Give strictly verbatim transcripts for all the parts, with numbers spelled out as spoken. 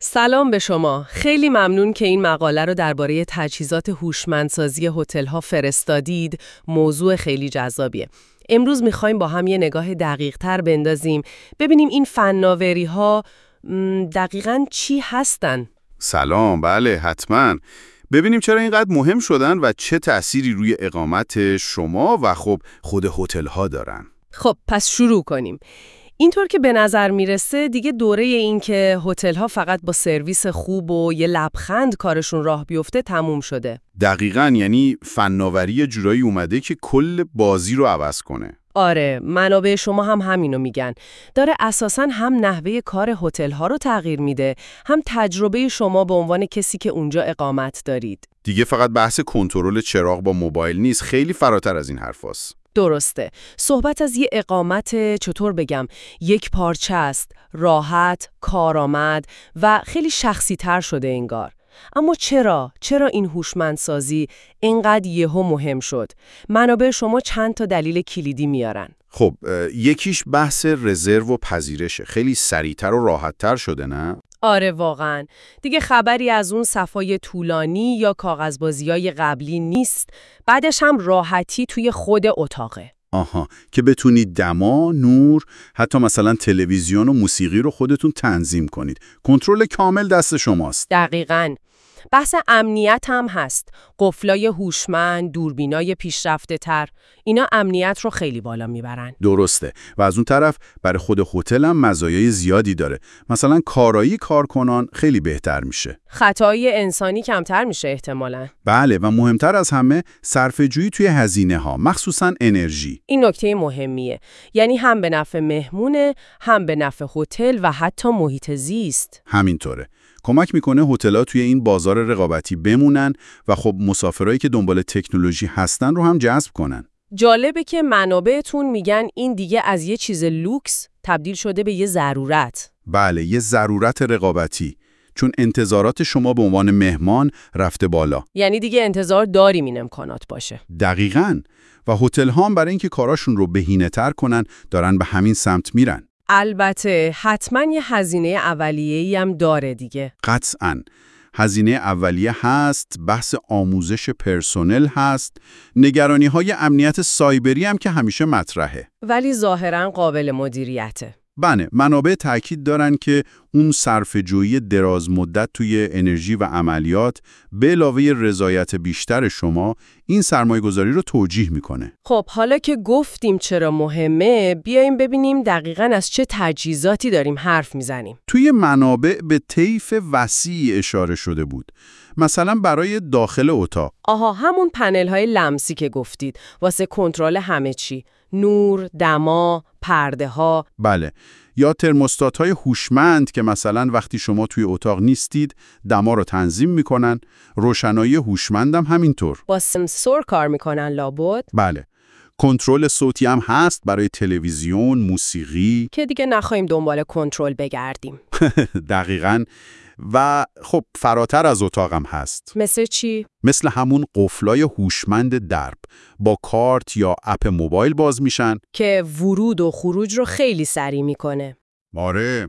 سلام به شما. خیلی ممنون که این مقاله رو درباره تجهیزات هوشمندسازی هتل‌ها فرستادید. موضوع خیلی جذابیه. امروز می‌خوایم با هم یه نگاه دقیق‌تر بندازیم، ببینیم این فناوری‌ها دقیقاً چی هستن. سلام، بله حتماً. ببینیم چرا اینقدر مهم شدن و چه تأثیری روی اقامت شما و خب خود هتل‌ها دارن. خب پس شروع کنیم. اینطور که به نظر میرسه دیگه دوره این که هتل‌ها فقط با سرویس خوب و یه لبخند کارشون راه بیفته تموم شده. دقیقاً، یعنی فناوری جورایی اومده که کل بازی رو عوض کنه. آره، منابع شما هم همینو میگن. داره اساساً هم نحوه کار هتل‌ها رو تغییر میده، هم تجربه شما به عنوان کسی که اونجا اقامت دارید. دیگه فقط بحث کنترل چراغ با موبایل نیست، خیلی فراتر از این حرفاست. درسته. صحبت از یه اقامت چطور بگم، یک پارچه است، راحت، کارآمد و خیلی شخصی تر شده انگار. اما چرا؟ چرا این هوشمندسازی اینقدر یهو مهم شد؟ منابع شما چند تا دلیل کلیدی میارن. خب یکیش بحث رزرو و پذیرشه. خیلی سریعتر و راحتتر شده، نه؟ آره واقعاً. دیگه خبری از اون صفای طولانی یا کاغذبازیای قبلی نیست. بعدش هم راحتی توی خود اتاقه. آها، که بتونید دما، نور، حتی مثلا تلویزیون و موسیقی رو خودتون تنظیم کنید. کنترل کامل دست شماست. دقیقاً. بحث امنیت هم هست. قفلای هوشمند، دوربینای پیشرفته تر، اینا امنیت رو خیلی بالا میبرن. درسته. و از اون طرف برای خود هتل هم مزایای زیادی داره. مثلا کارایی کارکنان خیلی بهتر میشه. خطای انسانی کمتر میشه احتمالاً. بله، و مهمتر از همه صرفه‌جویی توی هزینه ها، مخصوصاً انرژی. این نکته مهمیه. یعنی هم به نفع مهمونه، هم به نفع هتل و حتی محیط زیست. همینطوره. کمک میکنه هتل‌ها توی این بازار رقابتی بمونن و خب مسافرایی که دنبال تکنولوژی هستن رو هم جذب کنن. جالبه که منابعتون میگن این دیگه از یه چیز لوکس تبدیل شده به یه ضرورت. بله، یه ضرورت رقابتی. چون انتظارات شما به عنوان مهمان رفته بالا. یعنی دیگه انتظار داریم این امکانات باشه. دقیقاً. و هتل‌ها هم برای اینکه کاراشون رو بهینه‌تر کنن دارن به همین سمت میرن. البته حتما یه هزینه اولیه‌ای هم داره دیگه. قطعاً. هزینه اولیه هست، بحث آموزش پرسنل هست، نگرانی‌های امنیت سایبری هم که همیشه مطرحه. ولی ظاهراً قابل مدیریته. بله، منابع تأکید دارن که اون صرفه‌جویی دراز مدت توی انرژی و عملیات به علاوه رضایت بیشتر شما این سرمایه‌گذاری رو توجیه میکنه. خب حالا که گفتیم چرا مهمه، بیایم ببینیم دقیقاً از چه تجهیزاتی داریم حرف میزنیم. توی منابع به طیف وسیع اشاره شده بود. مثلا برای داخل اتاق. آها، همون پنل‌های لمسی که گفتید واسه کنترل همه چی. نور، دما، پرده‌ها. بله. یا ترموستات‌های هوشمند که مثلا وقتی شما توی اتاق نیستید دما رو تنظیم میکنن. روشنایی هوشمند هم همینطور. با سنسور کار میکنن لابد. بله. کنترل صوتی هم هست برای تلویزیون، موسیقی. که دیگه نخواهیم دنبال کنترل بگردیم. دقیقاً. و خب فراتر از اتاقم هست. مثل چی؟ مثل همون قفلای هوشمند درب با کارت یا اپ موبایل باز میشن که ورود و خروج رو خیلی سریع میکنه. آره.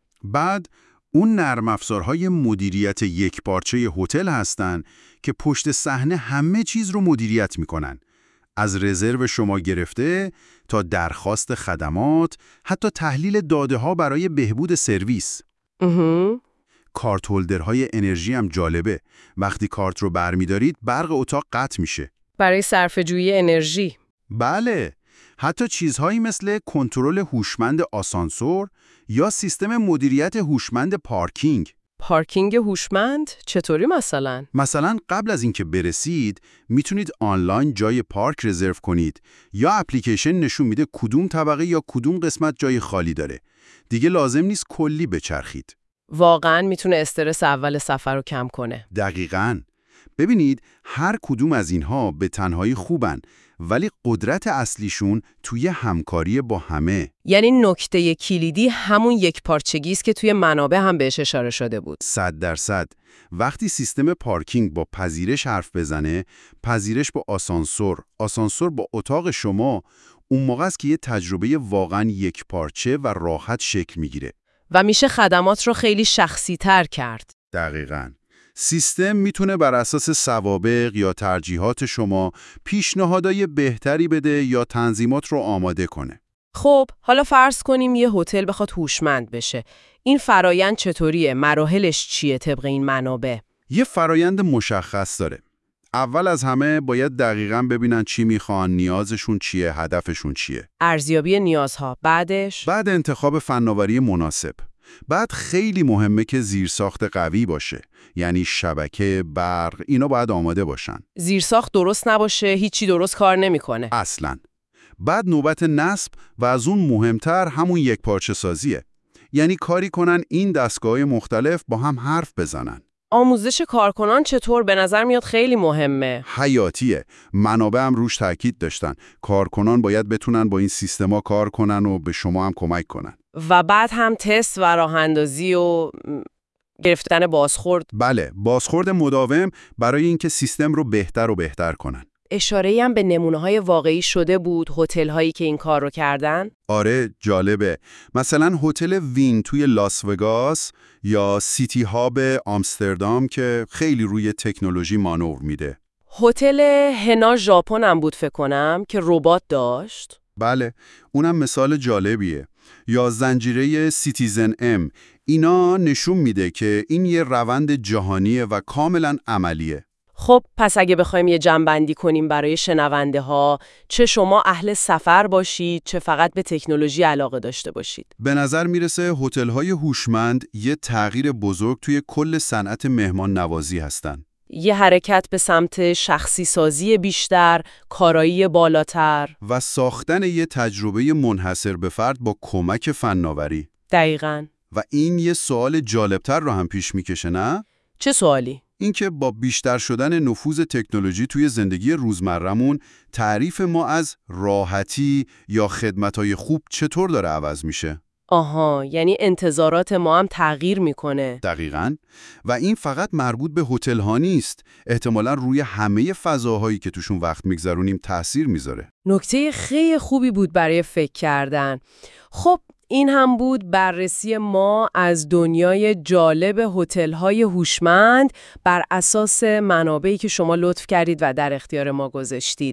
بعد اون نرم افزارهای مدیریت یک پارچه هتل هستن که پشت صحنه همه چیز رو مدیریت میکنن. از رزرو شما گرفته تا درخواست خدمات، حتی تحلیل داده ها برای بهبود سرویس. اها. کارت هولدرهای انرژی هم جالبه. وقتی کارت رو برمیدارید برق اتاق قطع میشه. برای صرفه‌جویی انرژی. بله. حتی چیزهایی مثل کنترل هوشمند آسانسور یا سیستم مدیریت هوشمند پارکینگ. پارکینگ هوشمند؟ چطوری مثلا؟ مثلا قبل از اینکه برسید میتونید آنلاین جای پارک رزرو کنید یا اپلیکیشن نشون میده کدوم طبقه یا کدوم قسمت جای خالی داره. دیگه لازم نیست کلی بچرخید. واقعاً میتونه استرس اول سفر رو کم کنه. دقیقاً. ببینید هر کدوم از اینها به تنهایی خوبن، ولی قدرت اصلیشون توی همکاری با همه. یعنی نکته کلیدی همون یک پارچگی است که توی منابع هم بهش اشاره شده بود. صد درصد. وقتی سیستم پارکینگ با پذیرش حرف بزنه، پذیرش با آسانسور، آسانسور با اتاق شما، اون موقع است که یه تجربه واقعاً یک پارچه و راحت شکل میگیره. و میشه خدمات رو خیلی شخصی تر کرد. دقیقاً. سیستم میتونه بر اساس سوابق یا ترجیحات شما پیشنهادای بهتری بده یا تنظیمات رو آماده کنه. خب، حالا فرض کنیم یه هتل بخواد هوشمند بشه. این فرایند چطوریه؟ مراحلش چیه طبق این منابع؟ یه فرایند مشخص داره. اول از همه باید دقیقاً ببینن چی میخوان، نیازشون چیه، هدفشون چیه. ارزیابی نیازها. بعدش؟ بعد انتخاب فناوری مناسب. بعد خیلی مهمه که زیرساخت قوی باشه. یعنی شبکه، برق، اینا باید آماده باشن. زیرساخت درست نباشه، هیچی درست کار نمیکنه. اصلاً. بعد نوبت نصب و از اون مهمتر همون یک پارچه سازیه. یعنی کاری کنن این دستگاه‌های مختلف با هم حرف بزنن. آموزش کارکنان چطور؟ به نظر میاد خیلی مهمه. حیاتیه. منابع هم روش تاکید داشتن. کارکنان باید بتونن با این سیستما کار کنن و به شما هم کمک کنن. و بعد هم تست و راه‌اندازی و گرفتن بازخورد. بله، بازخورد مداوم برای اینکه سیستم رو بهتر و بهتر کنن. اشاره‌ای هم به نمونه‌های واقعی شده بود، هتل‌هایی که این کار رو کردن. آره، جالبه. مثلا هتل وین توی لاس وگاس یا سیتی هاب آمستردام که خیلی روی تکنولوژی مانور میده. هتل هنا ژاپن هم بود فکر کنم که ربات داشت. بله، اونم مثال جالبیه. یا زنجیره سیتیزن ام. اینا نشون میده که این یه روند جهانیه و کاملا عملیه. خب پس اگه بخوایم یه جمع‌بندی کنیم برای شنونده ها، چه شما اهل سفر باشید، چه فقط به تکنولوژی علاقه داشته باشید. به نظر میرسه هتل‌های هوشمند یه تغییر بزرگ توی کل صنعت مهمان نوازی هستن. یه حرکت به سمت شخصی سازی بیشتر، کارایی بالاتر و ساختن یه تجربه منحصر به فرد با کمک فناوری. دقیقاً. و این یه سوال جالبتر رو هم پیش میکشه، نه؟ چه سوالی؟ اینکه با بیشتر شدن نفوذ تکنولوژی توی زندگی روزمرمون، تعریف ما از راحتی یا خدمت‌های خوب چطور داره عوض میشه؟ آها، یعنی انتظارات ما هم تغییر میکنه. دقیقاً. و این فقط مربوط به هتل‌ها نیست. احتمالاً روی همه فضاهایی که توشون وقت میگذرونیم تأثیر میذاره. نکته خیلی خوبی بود برای فکر کردن. خب این هم بود بررسی ما از دنیای جالب هتل‌های هوشمند بر اساس منابعی که شما لطف کردید و در اختیار ما گذاشتید.